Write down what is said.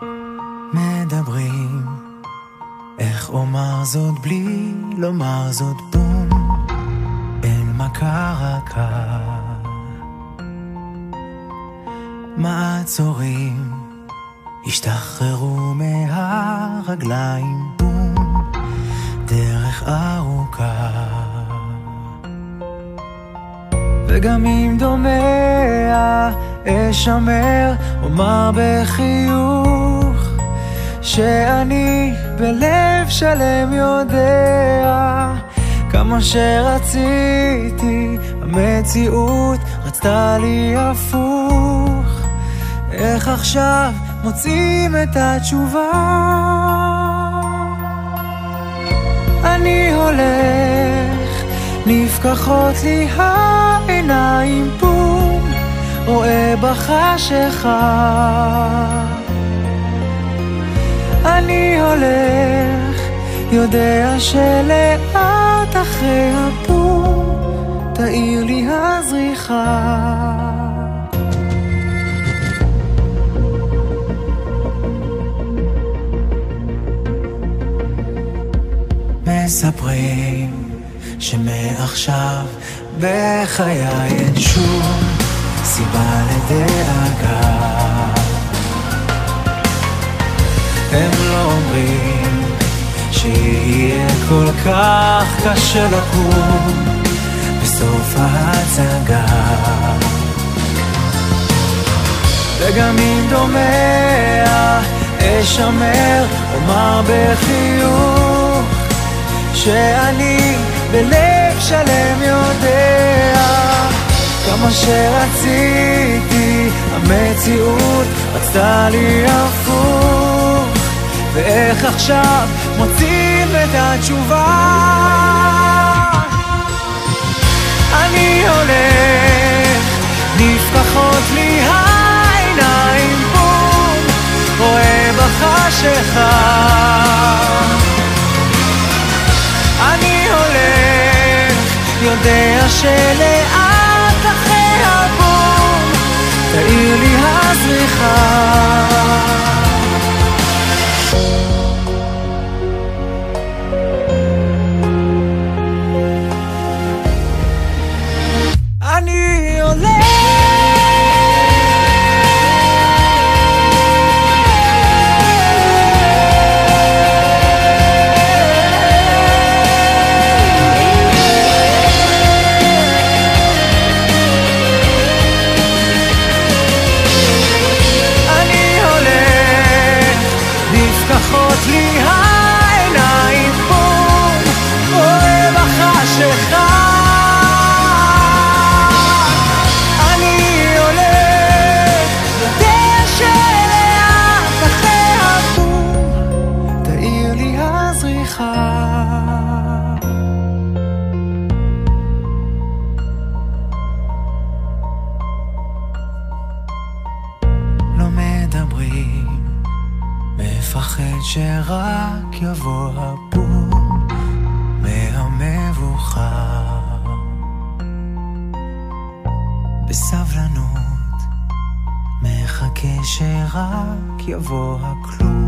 מדברים, איך אומר זאת בלי לומר זאת בום, אין מה קרה כאן. מעצורים השתחררו מהרגליים בום, דרך ארוכה. וגם אם דומע אשמר, אומר בחיוך שאני בלב שלם יודע כמה שרציתי, המציאות רצתה לי הפוך. איך עכשיו מוצאים את התשובה? אני הולך, נפקחות לי העיניים בום, רואה בחשיכה. אני הולך, יודע שלאט אחרי הבום תאיר לי הזריחה. מספרים שמעכשיו בחיי אין שום סיבה לדאגה. הם לא אומרים שיהיה כל כך קשה לקום בסוף ההצגה. וגם אם דומע אשמר, אומר בחיוך שאני בלב שלם יודע כמה שרציתי, המציאות רצתה לי הפוך. ואיך עכשיו מוצאים את התשובה? אני הולך, נפקחות לי העיניים בום, רואה בחשיכה. אני הולך, יודע שלאט אחרי הבום תאיר לי הזריחה. אני הולך, נפקחות לי העיניים בום, רואה בחשיכה. אני הולך, יודע שלאט אחרי הבום תאיר לי הזריחה. לא מדברים, מפחד שרק יבוא הבום מהמבוכה. בסבלנות מחכה שרק יבוא הכלום.